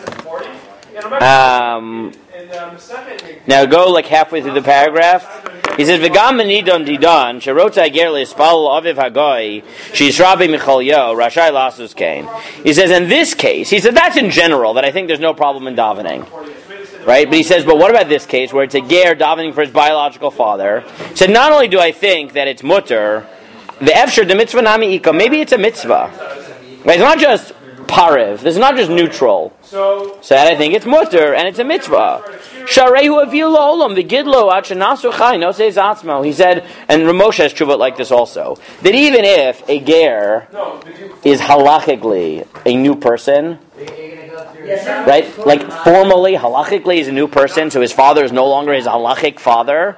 Now go like halfway through the paragraph. He says, "V'gam menidon didan sherotzai ger leispal aviv hagoy sheisrabi michalyo rashai lasus kain." He says, in this case, he said that's in general that I think there's no problem in davening. Right, but he says, but what about this case where it's a ger davening for his biological father? He said, not only do I think that it's mutter, the efshar the mitzvah nami ika, maybe it's a mitzvah. Right, it's not just pariv. This is not just neutral. So I think it's mutter and it's a mitzvah. Sharehu avil olam v'gidlo ad shenasu chai no says atzmo. He said, and Ramosha has tshuva like this also, that even if a ger is halachically a new person, right? Like formally, halachically, he's a new person, so his father is no longer his halachic father.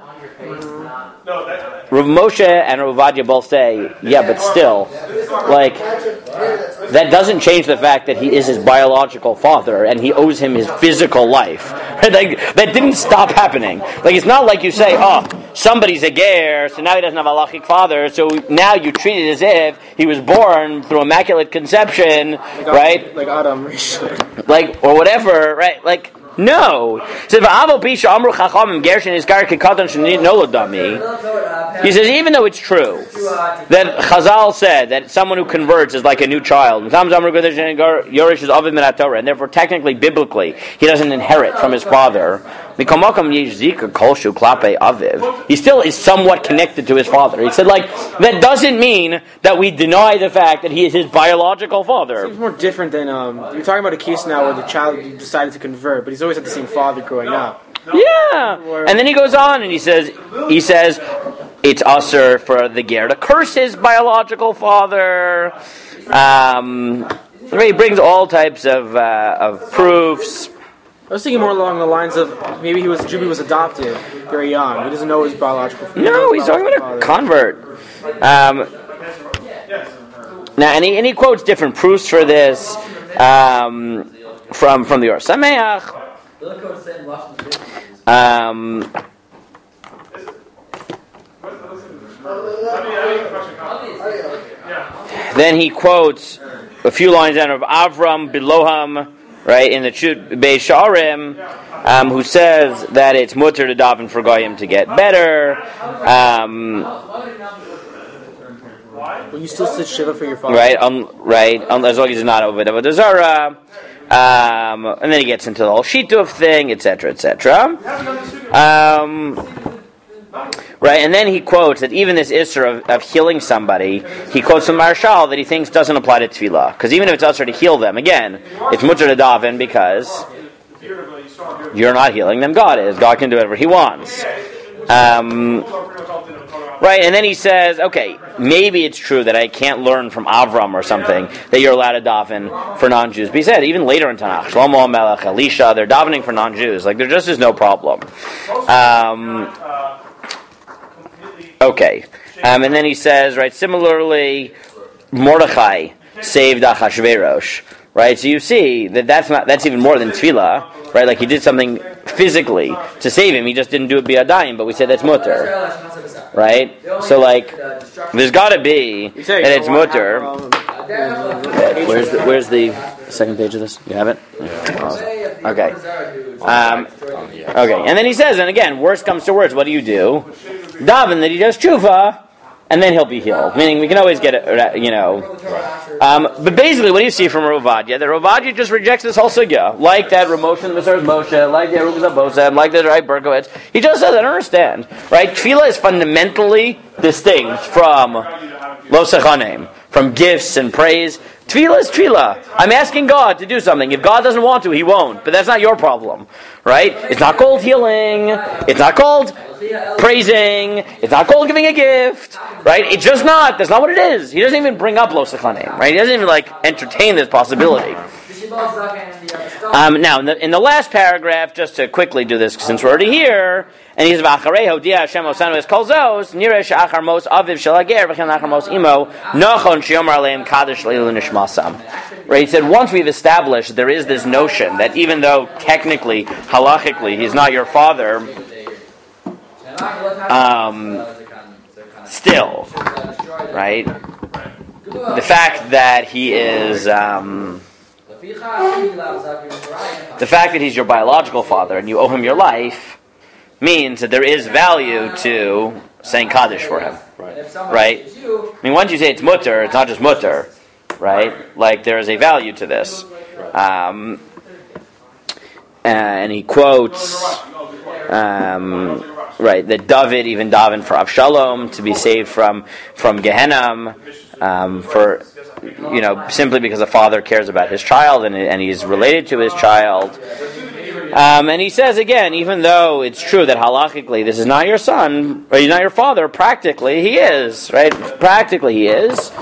Rav Moshe and Rav Ovadia both say, yeah, but still, like, that doesn't change the fact that he is his biological father and he owes him his physical life. Like, that didn't stop happening. Like, it's not like you say, oh, somebody's a ger, so now he doesn't have a halachic father, so now you treat it as if he was born through immaculate conception, right? Like Adam. Like, or whatever, right? Like, no. He says, even though it's true that Chazal said that someone who converts is like a new child, and therefore technically, biblically, he doesn't inherit from his father, he still is somewhat connected to his father. He said, like, that doesn't mean that we deny the fact that he is his biological father. It seems more different than, you're talking about a case now where the child decided to convert, but he's always had the same father growing up. Yeah. And then he goes on and he says, it's usher for the ger to curse his biological father. He brings all types of proofs. I was thinking more along the lines of maybe Juby was adopted very young. He doesn't know his biological father. No, he's talking about a convert. Now, and he quotes different proofs for this from the Or Sameach. Then he quotes a few lines out of Avram Biloham, right, in the Beis Sha'arim, who says that it's mutter to daven for goyim to get better. Will you still sit shiva for your father? Right, as long as he's not over Avodah Zarah. And then he gets into the whole Shituv thing, etc., etc. Right, and then he quotes that even this Isser of healing somebody, he quotes from Marshal that he thinks doesn't apply to Tefillah. Because even if it's Isser to heal them, again, it's mutter to daven because you're not healing them, God is. God can do whatever he wants. Right, and then he says, okay, maybe it's true that I can't learn from Avram or something that you're allowed to daven for non-Jews. But he said, even later in Tanakh, Shlomo HaMelech, Elisha, they're davening for non-Jews. Like, there just is no problem. Okay. And then he says, right, similarly, Mordechai saved Achashverosh. right? So you see that's even more than tefillah, right? Like he did something physically to save him. He just didn't do it biyadayim, but we say that's mutter, right? So like, there's got to be that it's mutter. Where's the second page of this? You have it? Okay. Okay. And then he says, and again, worst comes to worst, what do? Daven that he does tshuva, and then he'll be healed. Meaning we can always get it, but basically, what do you see from Rovadia? That Rovadia just rejects this whole sugya, like that Ramoshan Mr. Moshe, like the Arugza Bosem, like the Rai Berkowitz. He just says, I don't understand. Right? Tefillah is fundamentally distinct from Lo Sechanim, from gifts and praise. Tefillah is tefillah. I'm asking God to do something. If God doesn't want to, He won't. But that's not your problem, right? It's not called healing. It's not called praising. It's not called giving a gift, right? It's just not. That's not what it is. He doesn't even bring up Lo Sechanim, right? He doesn't even entertain this possibility. Now, in the last paragraph, just to quickly do this, since we're already here, and he says, "V'acharei hodia Hashem osanu es kol zos, nireh she'achar mos aviv shel hager v'chen achar mos imo, nochon she'yomar aleim kadosh leilu nishmasam." Right? He said, once we've established there is this notion that even though technically, halachically, he's not your father, still, right? The fact that he is. The fact that he's your biological father and you owe him your life means that there is value to saying Kaddish for him. Right? I mean, once you say it's mutter, it's not just mutter. Right? Like, there is a value to this. And he quotes, right, that David even davened for Avshalom to be saved from Gehenna, for, simply because a father cares about his child and he's related to his child. And he says again, even though it's true that halachically this is not your son, or he's not your father, practically he is, right? Practically he is.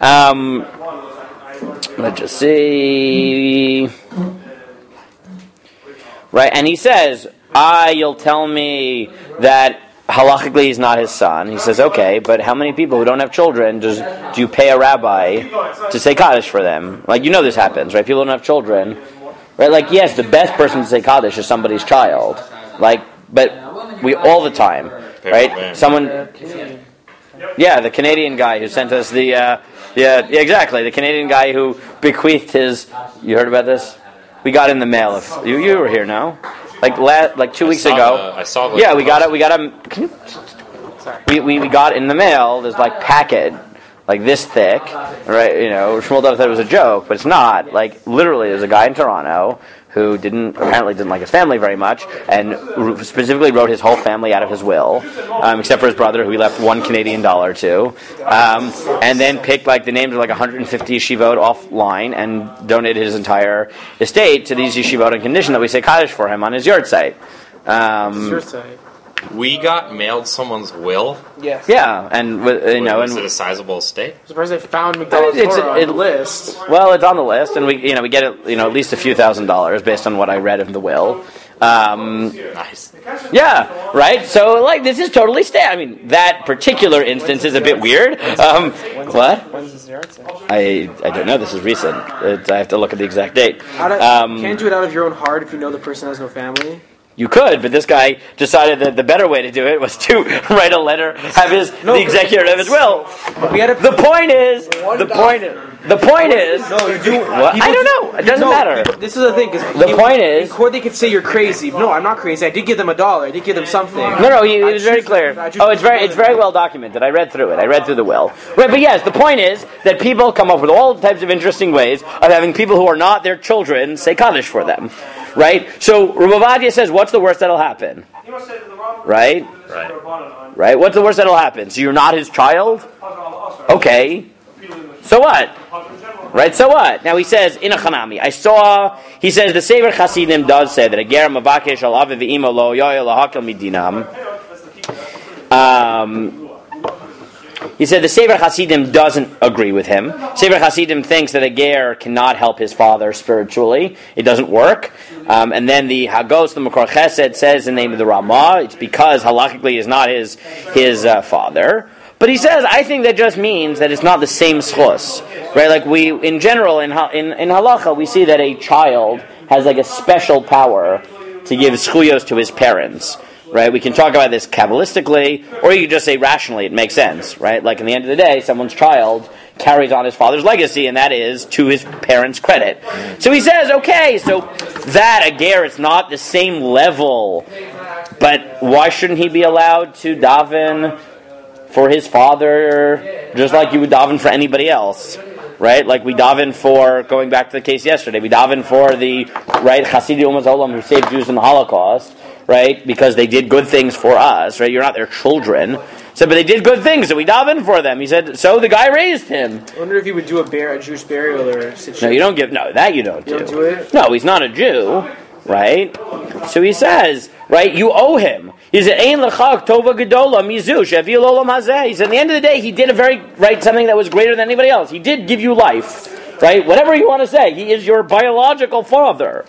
Let's just see. Right, and he says, you'll tell me that halachically he's not his son. He says, okay, but how many people who don't have children do you pay a rabbi to say Kaddish for them? Like, this happens, right? People don't have children. Right? Like, yes, the best person to say Kaddish is somebody's child. Like, but we all the time, right? Someone, the Canadian guy who sent us exactly, the Canadian guy who bequeathed his, you heard about this? We got in the mail, you were here now. Like 2 weeks ago. I saw. Yeah, we got it. We got in the mail. There's packet, like this thick, right? Shmuel Dov thought it was a joke, but it's not. Like literally, there's a guy in Toronto who apparently didn't like his family very much, and specifically wrote his whole family out of his will, except for his brother, who he left $1 Canadian to, and then picked the names of 150 yeshivot offline and donated his entire estate to these yeshivot on condition that we say Kaddish for him on his yard site. We got mailed someone's will. Yes. Yeah, and was it a sizable estate? I'm surprised they found McDonald's on the list. Well, it's on the list, and we get it, at least a few $1,000s based on what I read in the will. Nice. Yeah, right. So this is totally that particular instance is a bit weird. What? When's this yard sale? I don't know. This is recent. I have to look at the exact date. Can't you do it out of your own heart if you know the person has no family? You could, but this guy decided that the better way to do it was to write a letter, have the executor of his will. The point is. No, you do. What? I don't know. It doesn't matter. This is the thing. The point is, in court they could say you're crazy. No, I'm not crazy. I did give them $1. I did give them something. No. He was very clear. It's very well documented. I read through it. I read through the will. Right, but yes, the point is that people come up with all types of interesting ways of having people who are not their children say Kaddish for them. Right? So Rav Ovadia says, what's the worst that'll happen? Right? Right? What's the worst that'll happen? So you're not his child? Okay. So what? Right, so what? Now he says, in a chanami, he says, the Sefer Chasidim does say that a ger mavakesh al aviv v'imo lo yoyel lahakel midinam. He said the Sefer Hasidim doesn't agree with him. Sefer Hasidim thinks that a ger cannot help his father spiritually. It doesn't work. And then the Hagos, the Makor Chesed, says in the name of the Ramah, it's because halachically is not his father. But he says, I think that just means that it's not the same schos, right? Like in general, in halacha, we see that a child has like a special power to give schuyos to his parents, right? We can talk about this kabbalistically, or you can just say rationally, it makes sense, right? Like in the end of the day, someone's child carries on his father's legacy, and that is to his parents' credit. So he says, okay, so that, again, it's not the same level, but why shouldn't he be allowed to daven for his father just like you would daven for anybody else? Right? Like we daven for, going back to the case yesterday, we daven for the, right, Hasidim Ummah Olam who saved Jews in the Holocaust, right? Because they did good things for us, right? You're not their children. So, but they did good things, so we daven for them. He said, so the guy raised him. I wonder if he would do a Jewish burial or situation. No, you don't give, no, that you don't do. You don't do it? No, he's not a Jew, right? So he says, right, you owe him. He said, Ein lechak tova gedola mizu she'avil olam hazeh. He said, at the end of the day, he did something that was greater than anybody else. He did give you life, right? Whatever you want to say, he is your biological father.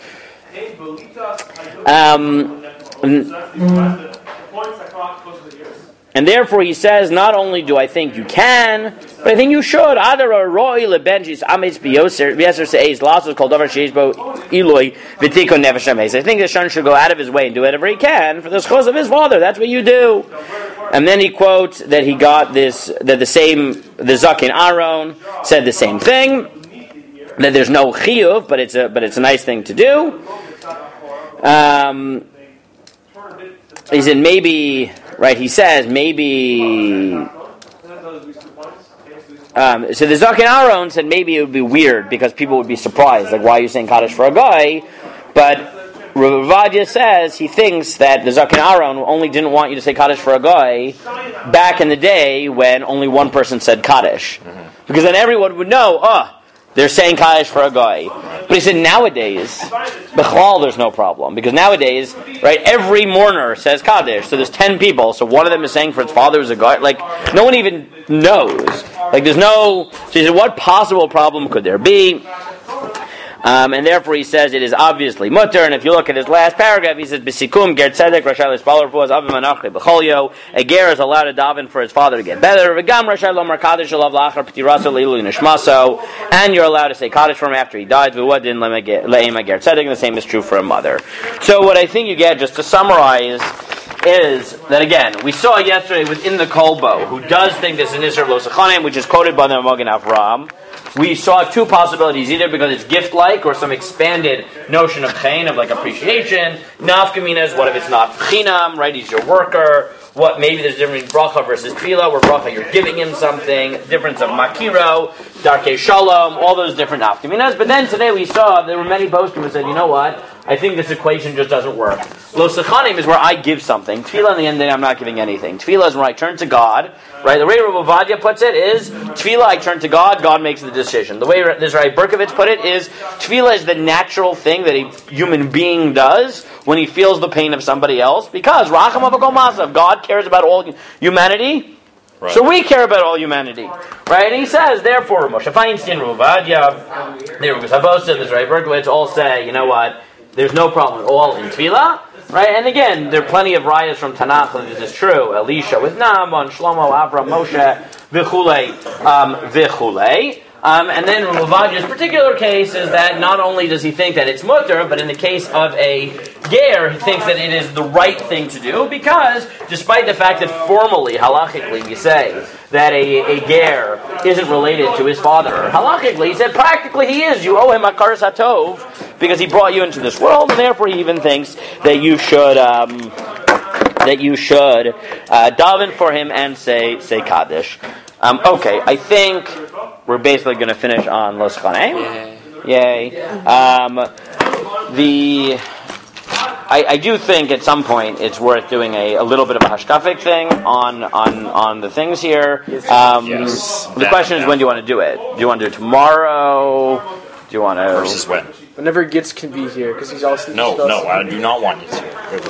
And therefore he says, not only do I think you can, but I think you should. I think the son should go out of his way and do whatever he can for the schos of his father. That's what you do. And then he quotes that he got this, that the Zakin Aaron said the same thing, that there's no chiyuv, but it's a nice thing to do. He said maybe, right, he says maybe, so the Zakin Aaron said maybe it would be weird because people would be surprised, like why are you saying Kaddish for a guy? But Rav Ovadia says he thinks that the Zakin Aaron only didn't want you to say Kaddish for a guy back in the day when only one person said Kaddish. Because then everyone would know, they're saying Kaddish for a guy. But he said nowadays, B'chlal, there's no problem. Because nowadays, right, every mourner says Kaddish. So there's 10 people. So one of them is saying for its father is a guy. Like, no one even knows. Like, there's no... So he said, what possible problem could there be? And therefore he says it is obviously mutter. And if you look at his last paragraph, he says, B'sikum ger tzedek rashai l'spaler fuaz avim anachri b'cholyo. A ger is allowed to daven for his father to get better. V'gam rashai lomar kaddish alav lachar p'tiraso leilu nishmaso. And you're allowed to say kaddish for him after he died. V'wadin le'ema ger tzedek. And the same is true for a mother. So what I think you get, just to summarize, is that again, we saw yesterday within the Kolbo, who does think this is an Isser of Lo Sechanim, which is quoted by the Magen Avraham. We saw two possibilities, either because it's gift-like or some expanded notion of chen, of like appreciation. Nafkaminas, what if it's not chinam, right? He's your worker. What, maybe there's a difference between bracha versus tefillah, where bracha you're giving him something, difference of makiro, darkei shalom, all those different nafkaminas. But then today we saw there were many poskim who said, you know what? I think this equation just doesn't work. Lo sechanim is where I give something. Tefillah, in the end of the day, I'm not giving anything. Tefillah is when I turn to God. Right? The way Rav Ovadia puts it is, Tefillah, I turn to God, God makes the decision. The way this Rabbi Berkovitz put it is, Tefillah is the natural thing that a human being does when he feels the pain of somebody else, because Racham Avakol Masav, God cares about all humanity. Right. So we care about all humanity, right? And he says, therefore, Moshe Feinstein, Rav Ovadia, Rav Sabosa, this Rabbi Berkovitz all say, you know what? There's no problem at all in Tefillah, right? And again, there are plenty of rayas from Tanakh that this is true. Elisha with Naaman, Shlomo, Avram, Moshe, Vichulei, and then Rav Ovadia's particular case is that not only does he think that it's mutter, but in the case of a ger, he thinks that it is the right thing to do, because despite the fact that formally, halachically, we say that a ger isn't related to his father, halachically, he said practically he is. You owe him akar satov because he brought you into this world, and therefore he even thinks that you should daven for him and say Kaddish. Okay, I think we're basically going to finish on Lo Sechanim. Yay. I do think at some point it's worth doing a little bit of a hashkafic thing on the things here. The question is, when do you want to do it? Do you want to do it tomorrow? Do you want to... Versus when? Whenever Gitz can be here, because he's also... No, I do not want you to.